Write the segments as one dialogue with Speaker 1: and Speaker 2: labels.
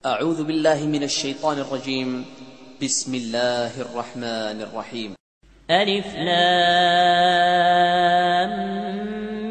Speaker 1: أعوذ بالله من الشيطان الرجيم. بسم الله الرحمن الرحيم.
Speaker 2: ألف لام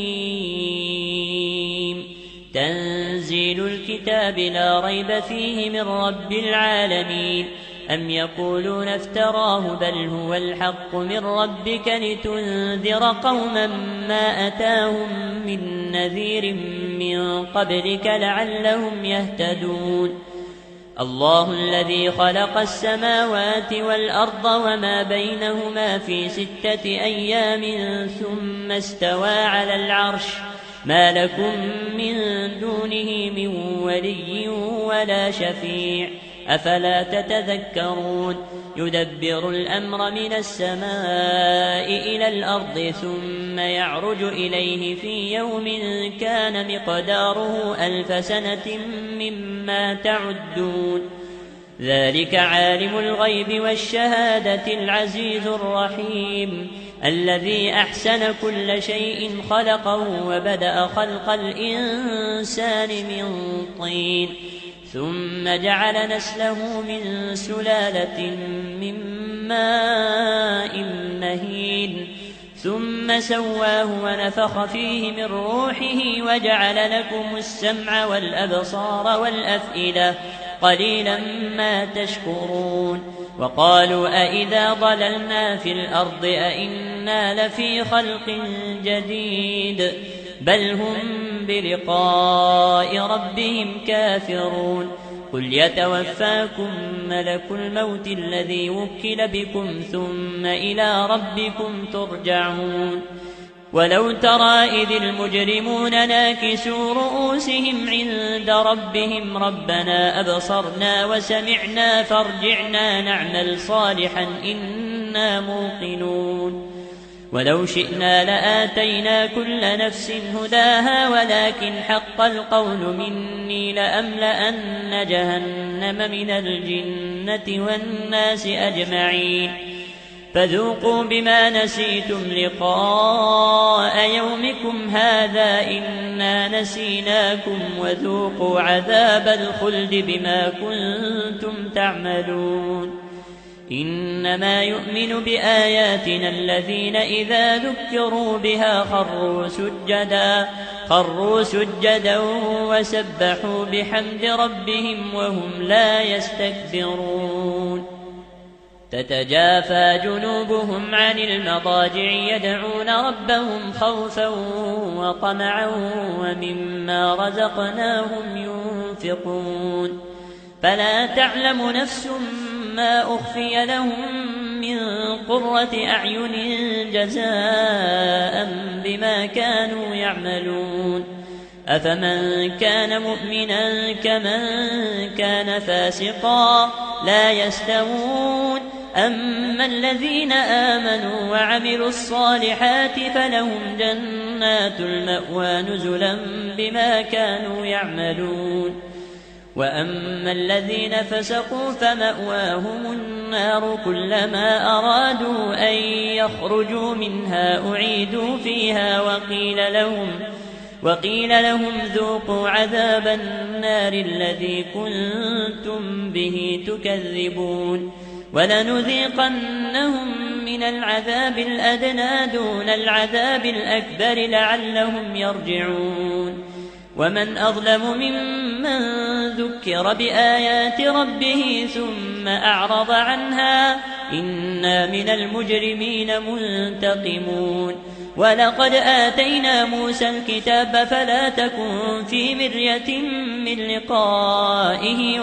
Speaker 2: ميم. تنزيل الكتاب لا ريب فيه من رب العالمين. أم يقولون افتراه بل هو الحق من ربك لتنذر قوما ما أتاهم من نذير من قبلك لعلهم يهتدون. الله الذي خلق السماوات والأرض وما بينهما في 6 أيام ثم استوى على العرش ما لكم من دونه من ولي ولا شفيع أفلا تتذكرون. يدبر الأمر من السماء إلى الأرض ثم يعرج إليه في يوم كان مقداره 1000 سنة مما تعدون. ذلك عالم الغيب والشهادة العزيز الرحيم الذي أحسن كل شيء خلقه وبدأ خلق الإنسان من طين ثم جعل نسله من سلالة من ماء مهين ثم سواه ونفخ فيه من روحه وجعل لكم السمع والأبصار والأفئدة قليلا ما تشكرون. وقالوا أئذا ضللنا في الأرض أئنا لفي خلق جديد بل هم بلقاء ربهم كافرون. قل يتوفاكم ملك الموت الذي وكل بكم ثم إلى ربكم ترجعون. ولو ترى إذ المجرمون ناكسوا رؤوسهم عند ربهم ربنا أبصرنا وسمعنا فارجعنا نعمل صالحا إنا موقنون. ولو شئنا لآتينا كل نفس هداها ولكن حق القول مني لأملأن جهنم من الجنة والناس أجمعين. فذوقوا بما نسيتم لقاء يومكم هذا إنا نسيناكم وذوقوا عذاب الخلد بما كنتم تعملون. إنما يؤمن بآياتنا الذين إذا ذكروا بها خروا سجدا وسبحوا بحمد ربهم وهم لا يستكبرون. تتجافى جنوبهم عن المضاجع يدعون ربهم خوفا وطمعا ومما رزقناهم ينفقون. فلا تعلم نفس ما أخفي لهم من قرة أعين جزاء بما كانوا يعملون. أفمن كان مؤمنا كمن كان فاسقا لا يستوون. أما الذين آمنوا وعملوا الصالحات فلهم جنات المأوى نزلا بما كانوا يعملون. وأما الذين فسقوا فمأواهم النار كلما أرادوا أن يخرجوا منها أعيدوا فيها وقيل لهم ذوقوا عذاب النار الذي كنتم به تكذبون. ولنذيقنهم من العذاب الأدنى دون العذاب الأكبر لعلهم يرجعون. ومن أظلم ممن ذكر بآيات ربه ثم أعرض عنها إنا من المجرمين منتقمون. ولقد آتينا موسى الكتاب فلا تكن في مرية من لقائه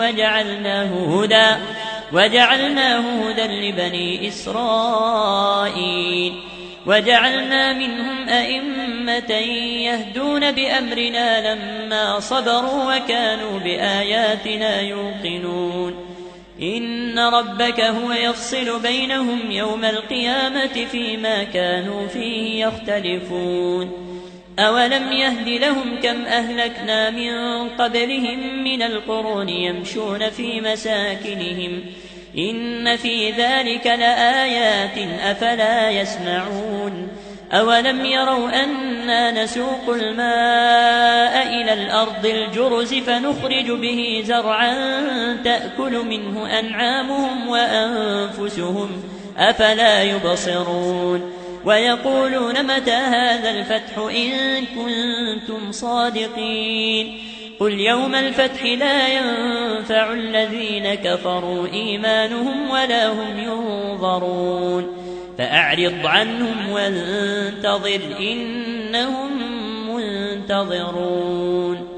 Speaker 2: وجعلناه هدى لبني إسرائيل. وجعلنا منهم أئمة يهدون بأمرنا لما صبروا وكانوا بآياتنا يوقنون. إن ربك هو يفصل بينهم يوم القيامة فيما كانوا فيه يختلفون. أولم يهد لهم كم أهلكنا من قبلهم من القرون يمشون في مساكنهم إن في ذلك لآيات أفلا يسمعون. أولم يروا أنا نسوق الماء إلى الأرض الجرز فنخرج به زرعا تأكل منه أنعامهم وأنفسهم أفلا يبصرون ويقولون متى هذا الفتح إن كنتم صادقين قل يوم الفتح لا ينفع الذين كفروا إيمانهم ولا هم ينظرون فأعرض عنهم وانتظر إنهم منتظرون